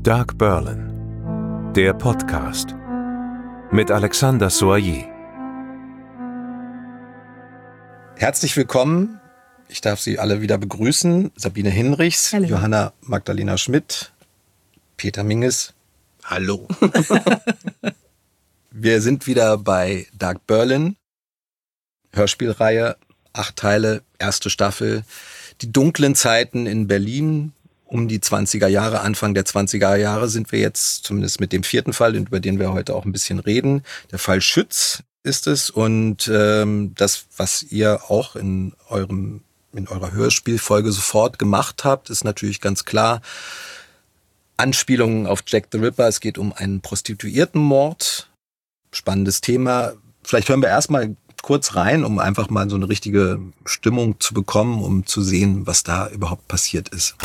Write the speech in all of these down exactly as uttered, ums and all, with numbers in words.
Dark Berlin, der Podcast mit Alexander Soyer. Herzlich willkommen. Ich darf Sie alle wieder begrüßen. Sabine Hinrichs, Hallo. Johanna Magdalena Schmidt, Peter Minges. Hallo. Wir sind wieder bei Dark Berlin, Hörspielreihe, acht Teile, erste Staffel. Die dunklen Zeiten in Berlin. Um die zwanziger Jahre, Anfang der zwanziger Jahre sind wir jetzt, zumindest mit dem vierten Fall, über den wir heute auch ein bisschen reden. Der Fall Schütz ist es. Und ähm, das, was ihr auch in eurem in eurer Hörspielfolge sofort gemacht habt, ist natürlich ganz klar Anspielungen auf Jack the Ripper. Es geht um einen Prostituiertenmord. Spannendes Thema. Vielleicht hören wir erstmal kurz rein, um einfach mal so eine richtige Stimmung zu bekommen, um zu sehen, was da überhaupt passiert ist.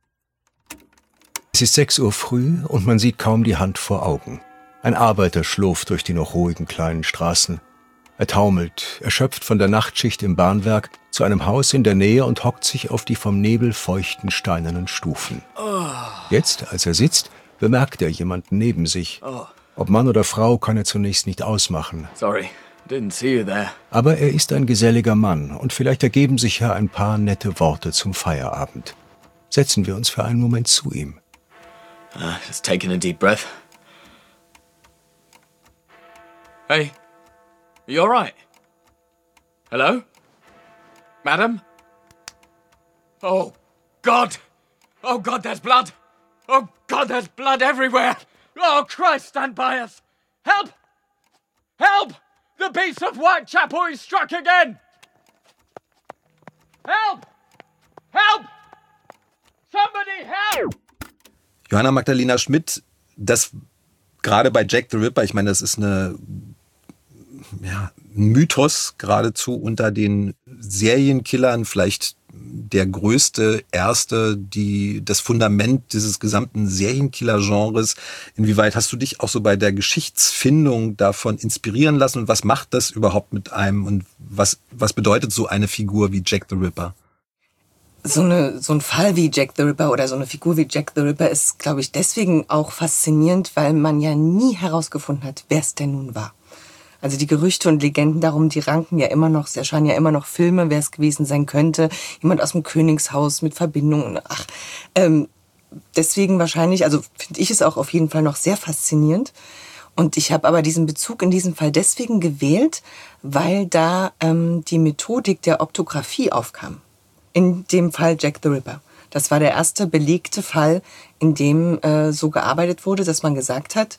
Es ist sechs Uhr früh und man sieht kaum die Hand vor Augen. Ein Arbeiter schlurft durch die noch ruhigen kleinen Straßen. Er taumelt, erschöpft von der Nachtschicht im Bahnwerk, zu einem Haus in der Nähe und hockt sich auf die vom Nebel feuchten steinernen Stufen. Oh. Jetzt, als er sitzt, bemerkt er jemanden neben sich. Oh. Ob Mann oder Frau, kann er zunächst nicht ausmachen. Sorry, didn't see you there. Aber er ist ein geselliger Mann und vielleicht ergeben sich ja ein paar nette Worte zum Feierabend. Setzen wir uns für einen Moment zu ihm. Uh, just taking a deep breath. Hey, are you all right? Hello? Madam? Oh, God! Oh, God, there's blood! Oh, God, there's blood everywhere! Oh, Christ, stand by us! Help! Help! The beast of Whitechapel is struck again! Help! Help! Somebody help! Johanna Magdalena Schmidt, das gerade bei Jack the Ripper, ich meine, das ist eine, ja, ein Mythos geradezu unter den Serienkillern, vielleicht der größte, erste, die das Fundament dieses gesamten Serienkiller-Genres. Inwieweit hast du dich auch so bei der Geschichtsfindung davon inspirieren lassen und was macht das überhaupt mit einem und was, was bedeutet so eine Figur wie Jack the Ripper? So, eine, so ein Fall wie Jack the Ripper oder so eine Figur wie Jack the Ripper ist, glaube ich, deswegen auch faszinierend, weil man ja nie herausgefunden hat, wer es denn nun war. Also die Gerüchte und Legenden darum, die ranken ja immer noch, es erscheinen ja immer noch Filme, wer es gewesen sein könnte. Jemand aus dem Königshaus mit Verbindungen. Ach, ähm, deswegen wahrscheinlich, also finde ich es auch auf jeden Fall noch sehr faszinierend. Und ich habe aber diesen Bezug in diesem Fall deswegen gewählt, weil da ähm, die Methodik der Optographie aufkam. In dem Fall Jack the Ripper. Das war der erste belegte Fall, in dem äh, so gearbeitet wurde, dass man gesagt hat,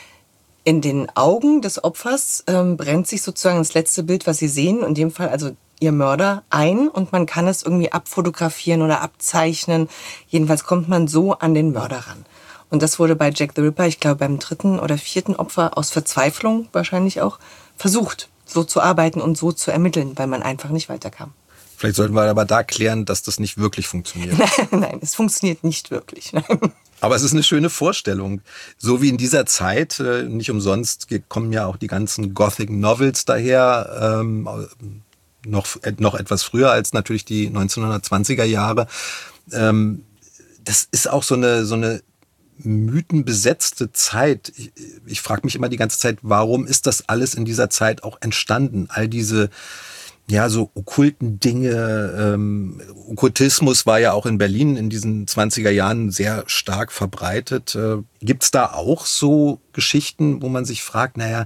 in den Augen des Opfers ähm, brennt sich sozusagen das letzte Bild, was Sie sehen, in dem Fall also Ihr Mörder, ein und man kann es irgendwie abfotografieren oder abzeichnen. Jedenfalls kommt man so an den Mörder ran. Und das wurde bei Jack the Ripper, ich glaube beim dritten oder vierten Opfer aus Verzweiflung wahrscheinlich auch, versucht, so zu arbeiten und so zu ermitteln, weil man einfach nicht weiterkam. Vielleicht sollten wir aber da klären, dass das nicht wirklich funktioniert. Nein, nein, es funktioniert nicht wirklich. Nein. Aber es ist eine schöne Vorstellung. So wie in dieser Zeit, nicht umsonst kommen ja auch die ganzen Gothic Novels daher, ähm, noch, noch etwas früher als natürlich die neunzehnhundertzwanziger Jahre. Ähm, das ist auch so eine, so eine mythenbesetzte Zeit. Ich, ich frage mich immer die ganze Zeit, warum ist das alles in dieser Zeit auch entstanden? All diese ja, so okkulten Dinge, ähm, Okkultismus war ja auch in Berlin in diesen zwanziger Jahren sehr stark verbreitet. Äh, gibt's da auch so Geschichten, wo man sich fragt, naja,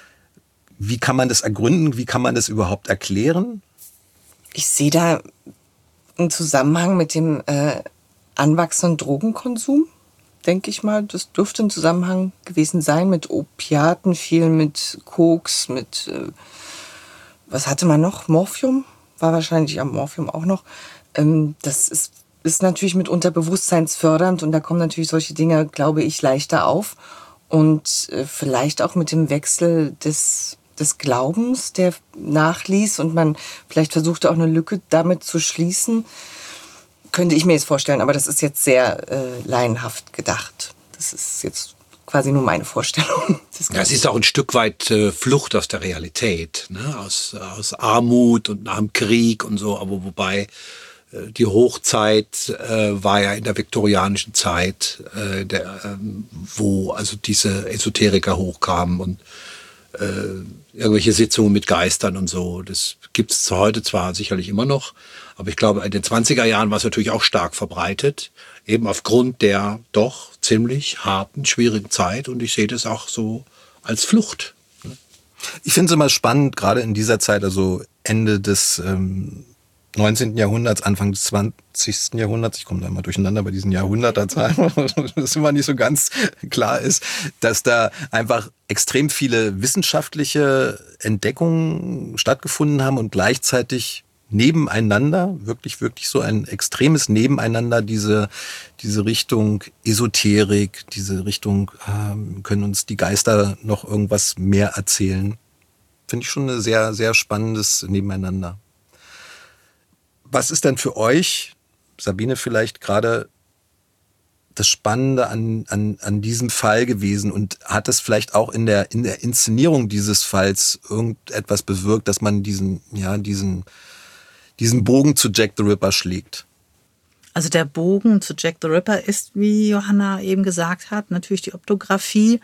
wie kann man das ergründen, wie kann man das überhaupt erklären? Ich sehe da einen Zusammenhang mit dem äh, anwachsenden Drogenkonsum, denke ich mal. Das dürfte ein Zusammenhang gewesen sein mit Opiaten, viel mit Koks, mit... Äh, Was hatte man noch? Morphium? War wahrscheinlich am Morphium auch noch. Das ist, ist natürlich mitunter bewusstseinsfördernd und da kommen natürlich solche Dinge, glaube ich, leichter auf. Und vielleicht auch mit dem Wechsel des, des Glaubens, der nachließ und man vielleicht versuchte auch eine Lücke damit zu schließen, könnte ich mir jetzt vorstellen. Aber das ist jetzt sehr äh, laienhaft gedacht. Das ist jetzt quasi nur meine Vorstellung. Das, ja, es ist auch ein Stück weit äh, Flucht aus der Realität, ne? aus, aus Armut und nach dem Krieg und so, aber wobei die Hochzeit äh, war ja in der viktorianischen Zeit, äh, der, ähm, wo also diese Esoteriker hochkamen und äh, irgendwelche Sitzungen mit Geistern und so. Das gibt es heute zwar sicherlich immer noch, aber ich glaube, in den zwanziger Jahren war es natürlich auch stark verbreitet, eben aufgrund der doch ziemlich harten, schwierigen Zeit. Und ich sehe das auch so als Flucht. Ich finde es immer spannend, gerade in dieser Zeit, also Ende des ähm, neunzehnten. Jahrhunderts, Anfang des zwanzigsten. Jahrhunderts, ich komme da immer durcheinander bei diesen Jahrhunderterzahlen, dass immer nicht so ganz klar ist, dass da einfach extrem viele wissenschaftliche Entdeckungen stattgefunden haben und gleichzeitig nebeneinander, wirklich, wirklich so ein extremes Nebeneinander, diese, diese Richtung Esoterik, diese Richtung, äh, können uns die Geister noch irgendwas mehr erzählen. Finde ich schon ein sehr, sehr spannendes Nebeneinander. Was ist denn für euch, Sabine, vielleicht gerade das Spannende an, an, an diesem Fall gewesen? Und hat es vielleicht auch in der, in der Inszenierung dieses Falls irgendetwas bewirkt, dass man diesen, ja, diesen, diesen Bogen zu Jack the Ripper schlägt? Also der Bogen zu Jack the Ripper ist, wie Johanna eben gesagt hat, natürlich die Optographie.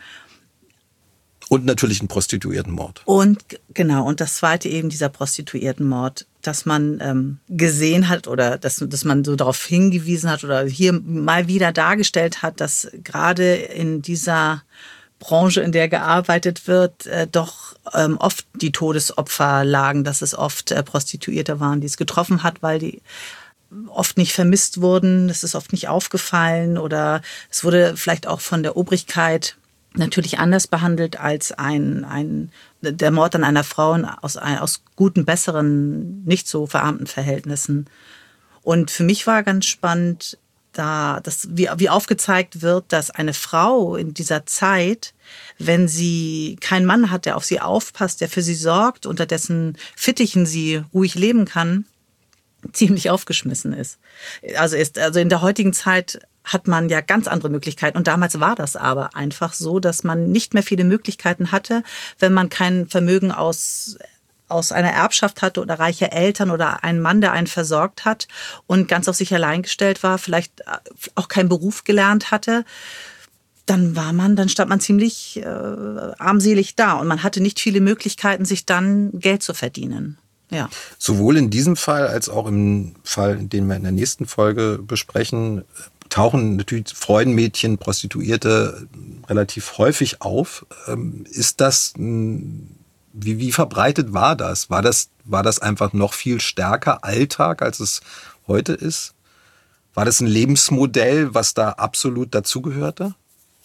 Und natürlich ein Prostituiertenmord. Und genau, und das zweite eben dieser Prostituiertenmord, dass man ähm, gesehen hat oder dass, dass man so darauf hingewiesen hat oder hier mal wieder dargestellt hat, dass gerade in dieser Branche, in der gearbeitet wird, äh, doch ähm, oft die Todesopfer lagen, dass es oft äh, Prostituierte waren, die es getroffen hat, weil die oft nicht vermisst wurden, es ist oft nicht aufgefallen oder es wurde vielleicht auch von der Obrigkeit natürlich anders behandelt als ein, ein der Mord an einer Frau aus, aus guten, besseren, nicht so verarmten Verhältnissen. Und für mich war ganz spannend, da, dass, wie, wie aufgezeigt wird, dass eine Frau in dieser Zeit, wenn sie keinen Mann hat, der auf sie aufpasst, der für sie sorgt, unter dessen Fittichen sie ruhig leben kann, ziemlich aufgeschmissen ist. Also ist, also in der heutigen Zeit hat man ja ganz andere Möglichkeiten. Und damals war das aber einfach so, dass man nicht mehr viele Möglichkeiten hatte, wenn man kein Vermögen aus, aus einer Erbschaft hatte oder reiche Eltern oder einen Mann, der einen versorgt hat und ganz auf sich allein gestellt war, vielleicht auch keinen Beruf gelernt hatte. Dann war man, dann stand man ziemlich äh, armselig da und man hatte nicht viele Möglichkeiten, sich dann Geld zu verdienen. Ja. Sowohl in diesem Fall als auch im Fall, den wir in der nächsten Folge besprechen, tauchen natürlich Freudenmädchen, Prostituierte relativ häufig auf. Ist das, wie, wie verbreitet war das? War das, war das einfach noch viel stärker Alltag, als es heute ist? War das ein Lebensmodell, was da absolut dazugehörte?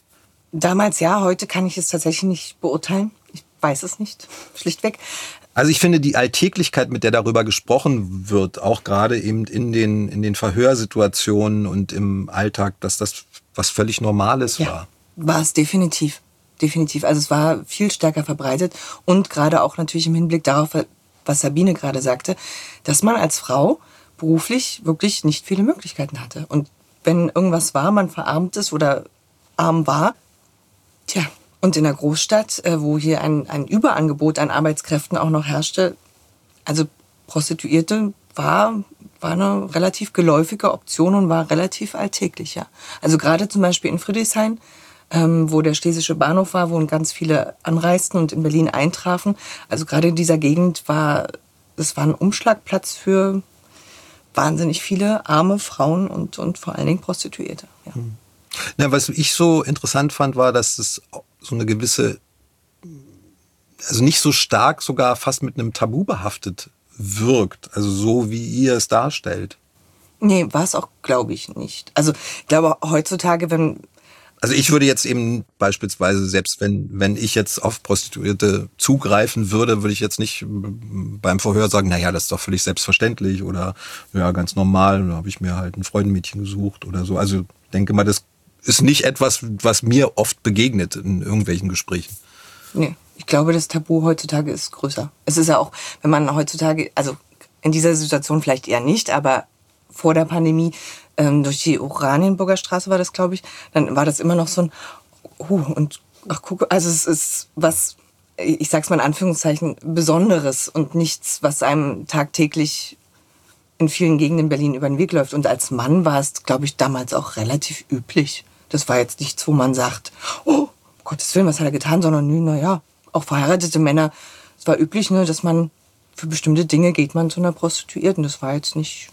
Damals ja, heute kann ich es tatsächlich nicht beurteilen. Ich weiß es nicht, schlichtweg. Also ich finde die Alltäglichkeit, mit der darüber gesprochen wird, auch gerade eben in den, in den Verhörsituationen und im Alltag, dass das was völlig Normales ja, war. War es definitiv. Definitiv. Also es war viel stärker verbreitet und gerade auch natürlich im Hinblick darauf, was Sabine gerade sagte, dass man als Frau beruflich wirklich nicht viele Möglichkeiten hatte. Und wenn irgendwas war, man verarmt ist oder arm war, tja, und in der Großstadt, wo hier ein, ein Überangebot an Arbeitskräften auch noch herrschte, also Prostituierte war, war eine relativ geläufige Option und war relativ alltäglich. Ja. Also gerade zum Beispiel in Friedrichshain, ähm, wo der Schlesische Bahnhof war, wo ganz viele anreisten und in Berlin eintrafen. Also gerade in dieser Gegend war, es war ein Umschlagplatz für wahnsinnig viele arme Frauen und, und vor allen Dingen Prostituierte. Ja. Ja, was ich so interessant fand, war, dass es so eine gewisse, also nicht so stark, sogar fast mit einem Tabu behaftet wirkt. Also so, wie ihr es darstellt. Nee, war es auch, glaube ich, nicht. Also ich glaube heutzutage, wenn... Also ich würde jetzt eben beispielsweise, selbst wenn, wenn ich jetzt auf Prostituierte zugreifen würde, würde ich jetzt nicht beim Verhör sagen, naja, das ist doch völlig selbstverständlich oder ja, ganz normal, da habe ich mir halt ein Freudenmädchen gesucht oder so. Also ich denke mal, das ist nicht etwas, was mir oft begegnet in irgendwelchen Gesprächen. Nee, ich glaube, das Tabu heutzutage ist größer. Es ist ja auch, wenn man heutzutage, also in dieser Situation vielleicht eher nicht, aber vor der Pandemie ähm, durch die Oranienburger Straße war das, glaube ich, dann war das immer noch so ein, uh, und ach guck, also es ist was, ich sag's mal in Anführungszeichen, Besonderes und nichts, was einem tagtäglich in vielen Gegenden in Berlin über den Weg läuft. Und als Mann war es, glaube ich, damals auch relativ üblich. Das war jetzt nichts, wo man sagt, oh, um Gottes Willen, was hat er getan, sondern nö, naja, auch verheiratete Männer. Es war üblich, ne, dass man für bestimmte Dinge geht man zu einer Prostituierten. Das war jetzt nicht...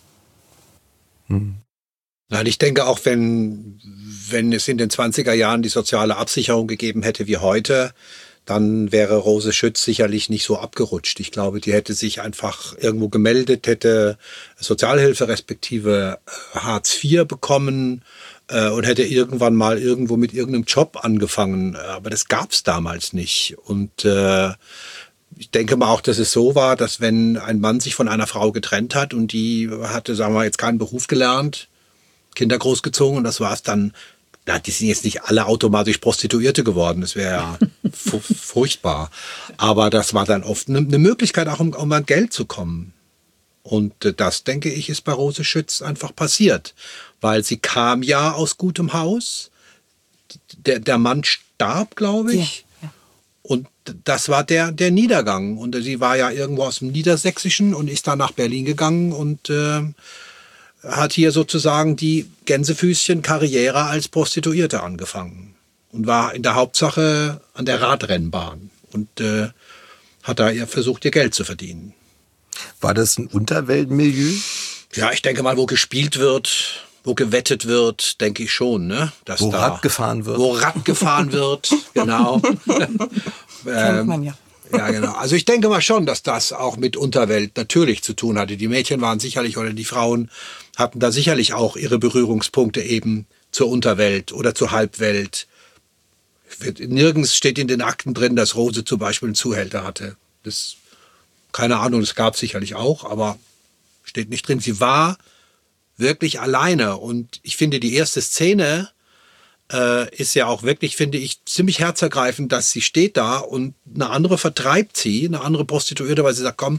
Hm. Nein, ich denke auch, wenn, wenn es in den zwanziger Jahren die soziale Absicherung gegeben hätte wie heute, dann wäre Rose Schütz sicherlich nicht so abgerutscht. Ich glaube, die hätte sich einfach irgendwo gemeldet, hätte Sozialhilfe respektive Hartz vier bekommen äh, und hätte irgendwann mal irgendwo mit irgendeinem Job angefangen. Aber das gab's damals nicht. Und äh, ich denke mal auch, dass es so war, dass wenn ein Mann sich von einer Frau getrennt hat und die hatte, sagen wir jetzt keinen Beruf gelernt, Kinder großgezogen und das war es dann. Na, die sind jetzt nicht alle automatisch Prostituierte geworden, das wäre ja fu- furchtbar. Aber das war dann oft eine ne Möglichkeit, auch um, um an Geld zu kommen. Und äh, das, denke ich, ist bei Rose Schütz einfach passiert. Weil sie kam ja aus gutem Haus. Der, der Mann starb, glaube ich. Ja, ja. Und das war der, der Niedergang. Und sie war ja irgendwo aus dem Niedersächsischen und ist dann nach Berlin gegangen und äh, hat hier sozusagen die Gänsefüßchen-Karriere als Prostituierte angefangen und war in der Hauptsache an der Radrennbahn und äh, hat da ihr versucht, ihr Geld zu verdienen. War das ein Unterweltmilieu? Ja, ich denke mal, wo gespielt wird, wo gewettet wird, denke ich schon, ne? Dass wo da, Rad gefahren wird. Wo Rad gefahren wird, genau. Kennt man ja. Ja, genau. Also ich denke mal schon, dass das auch mit Unterwelt natürlich zu tun hatte. Die Mädchen waren sicherlich, oder die Frauen hatten da sicherlich auch ihre Berührungspunkte eben zur Unterwelt oder zur Halbwelt. Nirgends steht in den Akten drin, dass Rose zum Beispiel einen Zuhälter hatte. Das, keine Ahnung, das gab es sicherlich auch, aber steht nicht drin. Sie war wirklich alleine und ich finde, die erste Szene äh, ist ja auch wirklich, finde ich, ziemlich herzergreifend, dass sie steht da und eine andere vertreibt sie, eine andere Prostituierte, weil sie sagt, komm,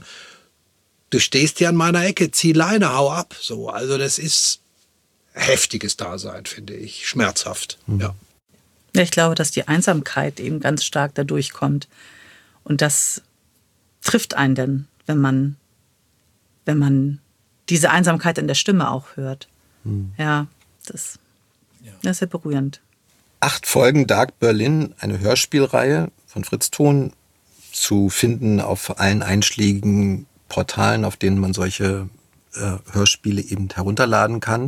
du stehst hier an meiner Ecke, zieh Leine, hau ab. So, also das ist heftiges Dasein, finde ich, schmerzhaft. Mhm. Ja. Ja, ich glaube, dass die Einsamkeit eben ganz stark dadurch kommt und das trifft einen dann, wenn man, wenn man diese Einsamkeit in der Stimme auch hört. Mhm. Ja, das, das ist sehr berührend. Acht Folgen Dark Berlin, eine Hörspielreihe von Fritz Thon, zu finden auf allen einschlägigen Portalen, auf denen man solche äh, Hörspiele eben herunterladen kann.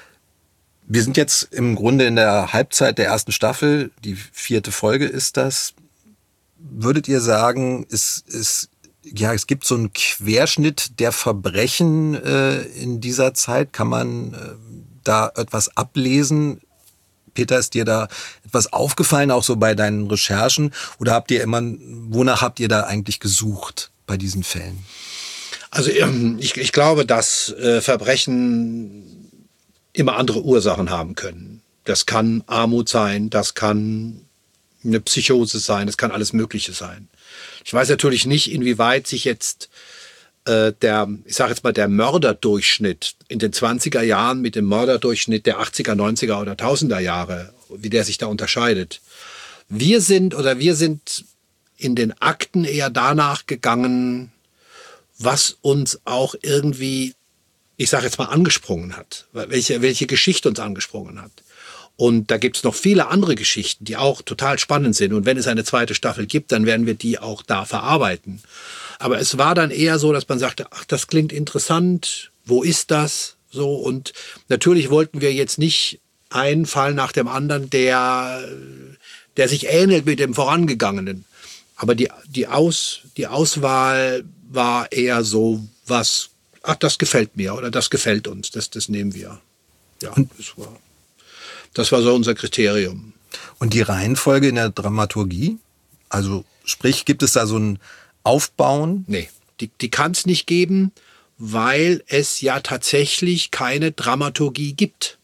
Wir sind jetzt im Grunde in der Halbzeit der ersten Staffel, die vierte Folge ist das. Würdet ihr sagen, es, es, ja, es gibt so einen Querschnitt der Verbrechen äh, in dieser Zeit? Kann man äh, da etwas ablesen? Peter, ist dir da etwas aufgefallen, auch so bei deinen Recherchen? Oder habt ihr immer, wonach habt ihr da eigentlich gesucht bei diesen Fällen? Also ich, ich glaube, dass äh, Verbrechen immer andere Ursachen haben können. Das kann Armut sein, das kann eine Psychose sein, das kann alles Mögliche sein. Ich weiß natürlich nicht, inwieweit sich jetzt äh, der, ich sage jetzt mal, der Mörderdurchschnitt in den zwanziger Jahren mit dem Mörderdurchschnitt der achtziger, neunziger oder tausender Jahre, wie der sich da unterscheidet. Wir sind oder wir sind in den Akten eher danach gegangen, was uns auch irgendwie, ich sage jetzt mal, angesprungen hat, welche, welche Geschichte uns angesprungen hat. Und da gibt's noch viele andere Geschichten, die auch total spannend sind. Und wenn es eine zweite Staffel gibt, dann werden wir die auch da verarbeiten. Aber es war dann eher so, dass man sagte, ach, das klingt interessant, wo ist das? So, und natürlich wollten wir jetzt nicht einen Fall nach dem anderen, der, der sich ähnelt mit dem vorangegangenen. Aber die, die, Aus, die Auswahl war eher so, was, ach, das gefällt mir oder das gefällt uns, das, das nehmen wir. Ja, das war, das war so unser Kriterium. Und die Reihenfolge in der Dramaturgie? Also sprich, gibt es da so ein Aufbauen? Nee, die, die kann es nicht geben, weil es ja tatsächlich keine Dramaturgie gibt.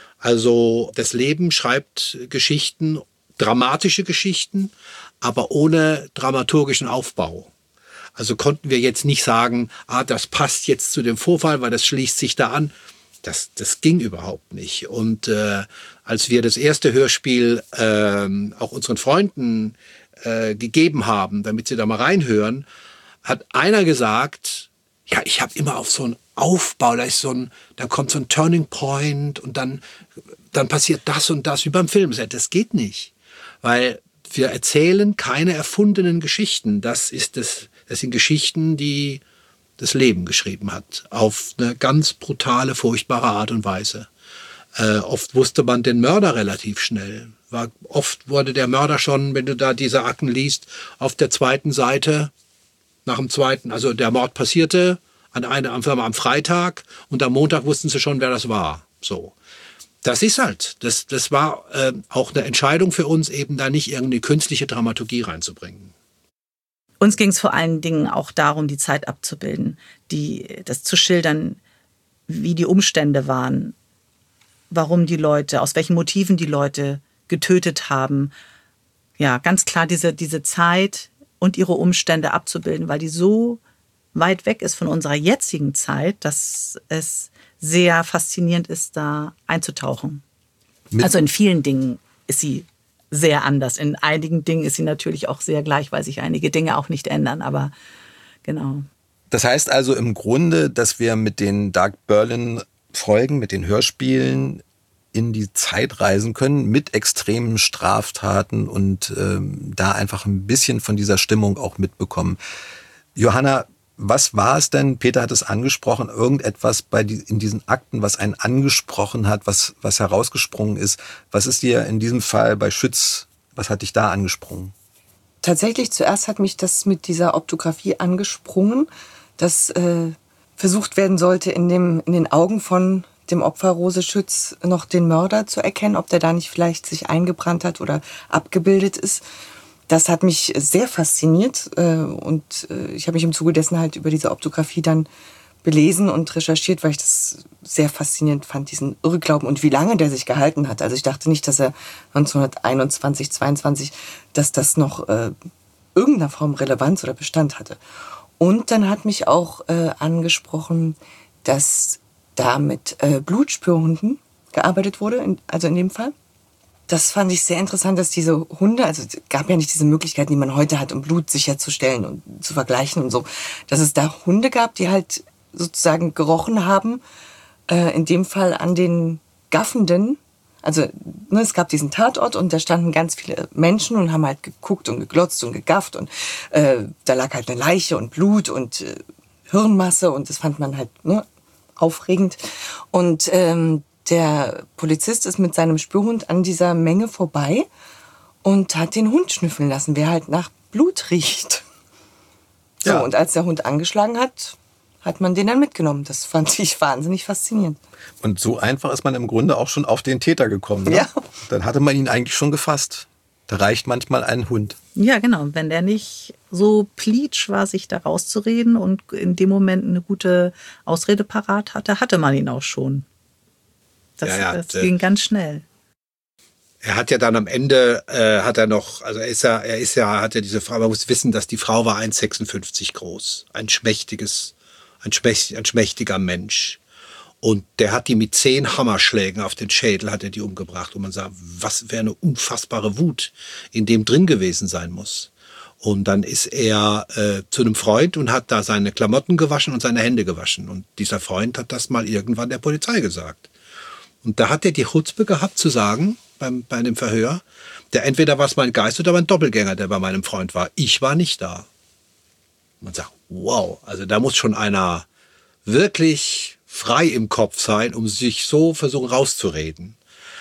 Also das Leben schreibt Geschichten, dramatische Geschichten, aber ohne dramaturgischen Aufbau. Also konnten wir jetzt nicht sagen, ah, das passt jetzt zu dem Vorfall, weil das schließt sich da an. Das, das ging überhaupt nicht. Und äh, als wir das erste Hörspiel äh, auch unseren Freunden äh, gegeben haben, damit sie da mal reinhören, hat einer gesagt, ja, ich habe immer auf so ein Aufbau, da ist so ein, dann kommt so ein Turning Point und dann, dann passiert das und das, wie beim Filmset. Das geht nicht, weil wir erzählen keine erfundenen Geschichten. Das ist das, das sind Geschichten, die das Leben geschrieben hat, auf eine ganz brutale, furchtbare Art und Weise. Äh, oft wusste man den Mörder relativ schnell. War, oft wurde der Mörder schon, wenn du da diese Akten liest, auf der zweiten Seite, nach dem zweiten, also der Mord passierte an einem, am Freitag und am Montag wussten sie schon, wer das war. So. Das ist halt, das, das war äh, auch eine Entscheidung für uns, eben da nicht irgendeine künstliche Dramaturgie reinzubringen. Uns ging es vor allen Dingen auch darum, die Zeit abzubilden, die, das zu schildern, wie die Umstände waren, warum die Leute, aus welchen Motiven die Leute getötet haben. Ja, ganz klar diese, diese Zeit und ihre Umstände abzubilden, weil die so weit weg ist von unserer jetzigen Zeit, dass es sehr faszinierend ist, da einzutauchen. Mit also in vielen Dingen ist sie sehr anders. In einigen Dingen ist sie natürlich auch sehr gleich, weil sich einige Dinge auch nicht ändern, aber genau. Das heißt also im Grunde, dass wir mit den Dark Berlin-Folgen, mit den Hörspielen in die Zeit reisen können, mit extremen Straftaten und ähm, da einfach ein bisschen von dieser Stimmung auch mitbekommen. Johanna, was war es denn, Peter hat es angesprochen, irgendetwas bei die, in diesen Akten, was einen angesprochen hat, was, was herausgesprungen ist? Was ist dir in diesem Fall bei Schütz, was hat dich da angesprungen? Tatsächlich, zuerst hat mich das mit dieser Optographie angesprungen, dass äh, versucht werden sollte, in, dem, in den Augen von dem Opfer Rose Schütz noch den Mörder zu erkennen, ob der da nicht vielleicht sich eingebrannt hat oder abgebildet ist. Das hat mich sehr fasziniert und ich habe mich im Zuge dessen halt über diese Optographie dann belesen und recherchiert, weil ich das sehr faszinierend fand, diesen Irrglauben und wie lange der sich gehalten hat. Also ich dachte nicht, dass er neunzehnhunderteinundzwanzig, zweiundzwanzig, dass das noch äh, irgendeiner Form Relevanz oder Bestand hatte. Und dann hat mich auch äh, angesprochen, dass da mit äh, Blutspürhunden gearbeitet wurde, in, also in dem Fall. Das fand ich sehr interessant, dass diese Hunde, also es gab ja nicht diese Möglichkeiten, die man heute hat, um Blut sicherzustellen und zu vergleichen und so, dass es da Hunde gab, die halt sozusagen gerochen haben, äh, in dem Fall an den Gaffenden. Also ne, es gab diesen Tatort und da standen ganz viele Menschen und haben halt geguckt und geglotzt und gegafft und äh, da lag halt eine Leiche und Blut und äh, Hirnmasse und das fand man halt ne, aufregend. Und ähm, der Polizist ist mit seinem Spürhund an dieser Menge vorbei und hat den Hund schnüffeln lassen, wer halt nach Blut riecht. So, ja. Und als der Hund angeschlagen hat, hat man den dann mitgenommen. Das fand ich wahnsinnig faszinierend. Und so einfach ist man im Grunde auch schon auf den Täter gekommen. Ne? Ja. Dann hatte man ihn eigentlich schon gefasst. Da reicht manchmal ein Hund. Ja, genau. Wenn der nicht so pleatsch war, sich da rauszureden und in dem Moment eine gute Ausrede parat hatte, hatte man ihn auch schon. Das, ja, ja, das ging ganz schnell. Er hat ja dann am Ende, äh, hat er noch, also er ist ja, er ist ja, hat ja diese Frau, man muss wissen, dass die Frau war eins Komma sechsundfünfzig groß. Ein schmächtiges, ein, schmächtig, ein schmächtiger Mensch. Und der hat die mit zehn Hammerschlägen auf den Schädel, hat er die umgebracht. Und man sagt, was für eine unfassbare Wut in dem drin gewesen sein muss. Und dann ist er äh, zu einem Freund und hat da seine Klamotten gewaschen und seine Hände gewaschen. Und dieser Freund hat das mal irgendwann der Polizei gesagt. Und da hat er die Chutzpe gehabt zu sagen, beim, bei dem Verhör, der entweder war es mein Geist oder mein Doppelgänger, der bei meinem Freund war. Ich war nicht da. Man sagt, wow, also da muss schon einer wirklich frei im Kopf sein, um sich so versuchen rauszureden.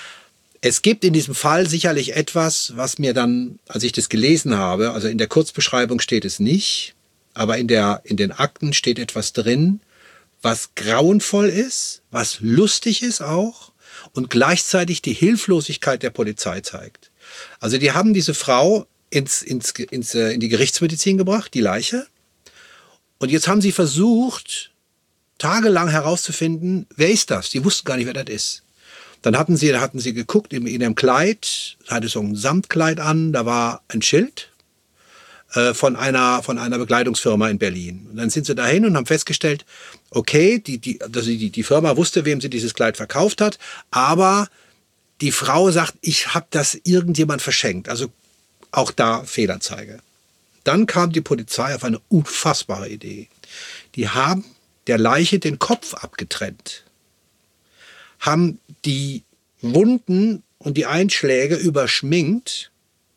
Es gibt in diesem Fall sicherlich etwas, was mir dann, als ich das gelesen habe, also in der Kurzbeschreibung steht es nicht, aber in der, in den Akten steht etwas drin, was grauenvoll ist, was lustig ist auch und gleichzeitig die Hilflosigkeit der Polizei zeigt. Also die haben diese Frau ins, ins, ins, in die Gerichtsmedizin gebracht, die Leiche. Und jetzt haben sie versucht, tagelang herauszufinden, wer ist das? Die wussten gar nicht, wer das ist. Dann hatten sie, da hatten sie geguckt in, in ihrem Kleid, hatte so ein Samtkleid an, da war ein Schild von einer, von einer Bekleidungsfirma in Berlin. Und dann sind sie dahin und haben festgestellt, okay, die, die, also die, die Firma wusste, wem sie dieses Kleid verkauft hat, aber die Frau sagt, ich habe das irgendjemand verschenkt. Also auch da Fehlanzeige. Dann kam die Polizei auf eine unfassbare Idee. Die haben der Leiche den Kopf abgetrennt, haben die Wunden und die Einschläge überschminkt,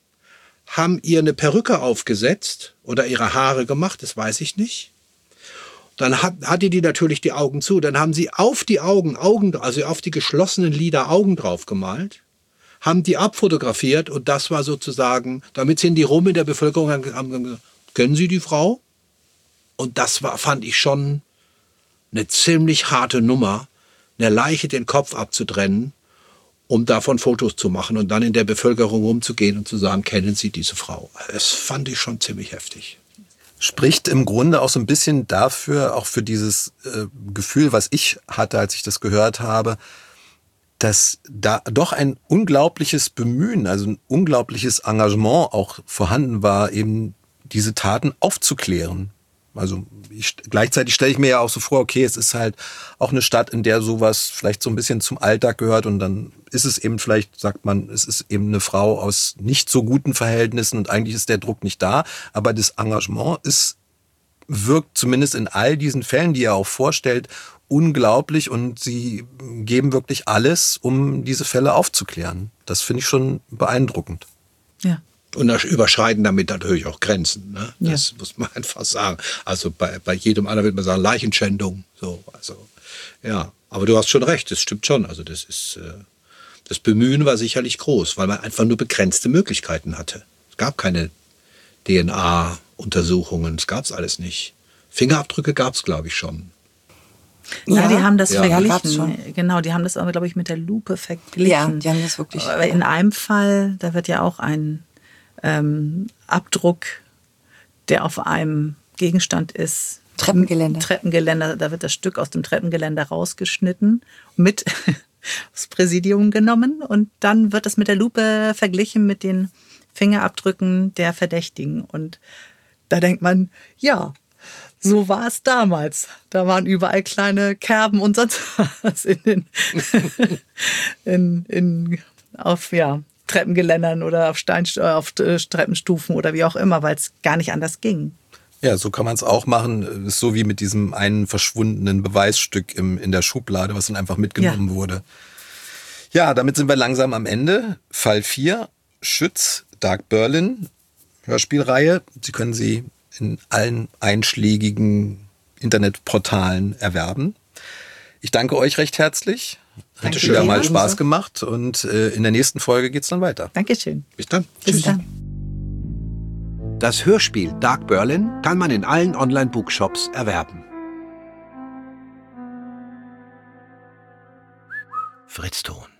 haben ihr eine Perücke aufgesetzt oder ihre Haare gemacht, das weiß ich nicht. Dann hat, hatte die natürlich die Augen zu. Dann haben sie auf die Augen, Augen, also auf die geschlossenen Lider Augen drauf gemalt, haben die abfotografiert und das war sozusagen, damit sind die rum in der Bevölkerung, haben gesagt, kennen Sie die Frau? Und das war, fand ich schon eine ziemlich harte Nummer, einer Leiche den Kopf abzutrennen, um davon Fotos zu machen und dann in der Bevölkerung rumzugehen und zu sagen, kennen Sie diese Frau? Das fand ich schon ziemlich heftig. Spricht im Grunde auch so ein bisschen dafür, auch für dieses äh, Gefühl, was ich hatte, als ich das gehört habe, dass da doch ein unglaubliches Bemühen, also ein unglaubliches Engagement auch vorhanden war, eben diese Taten aufzuklären. Also ich, gleichzeitig stelle ich mir ja auch so vor, okay, es ist halt auch eine Stadt, in der sowas vielleicht so ein bisschen zum Alltag gehört und dann ist es eben vielleicht, sagt man, es ist eben eine Frau aus nicht so guten Verhältnissen und eigentlich ist der Druck nicht da, aber das Engagement ist, wirkt zumindest in all diesen Fällen, die er auch vorstellt, unglaublich und sie geben wirklich alles, um diese Fälle aufzuklären. Das finde ich schon beeindruckend. Ja. Und überschreiten damit natürlich auch Grenzen. Ne? Das ja. muss man einfach sagen. Also bei, bei jedem anderen wird man sagen, Leichenschändung. So, also, ja. Aber du hast schon recht, das stimmt schon. Also das ist, äh, das Bemühen war sicherlich groß, weil man einfach nur begrenzte Möglichkeiten hatte. Es gab keine D N A-Untersuchungen, das gab es alles nicht. Fingerabdrücke gab es, glaube ich, schon. Ja, ja, die haben das ja, verglichen. Genau, die haben das aber, glaube ich, mit der Lupe verglichen. Ja, die haben das wirklich. Aber in einem Fall, da wird ja auch ein ähm, Abdruck, der auf einem Gegenstand ist. Treppengeländer. Treppengeländer, da wird das Stück aus dem Treppengeländer rausgeschnitten, mit aufs Präsidium genommen und dann wird das mit der Lupe verglichen mit den Fingerabdrücken der Verdächtigen. Und da denkt man, ja, so war es damals. Da waren überall kleine Kerben und sonst was in den in, in, auf ja, Treppengeländern oder auf, Stein, auf Treppenstufen oder wie auch immer, weil es gar nicht anders ging. Ja, so kann man es auch machen. Ist so wie mit diesem einen verschwundenen Beweisstück im, in der Schublade, was dann einfach mitgenommen ja. wurde. Ja, damit sind wir langsam am Ende. Fall vier, Schütz, Dark Berlin, Hörspielreihe. Sie können sie in allen einschlägigen Internetportalen erwerben. Ich danke euch recht herzlich. Hat Danke wieder dir. mal Spaß gemacht und äh, in der nächsten Folge geht's dann weiter. Dankeschön. Bis dann. Bis Tschüss. dann. Das Hörspiel Dark Berlin kann man in allen Online-Bookshops erwerben. Fritz Ton.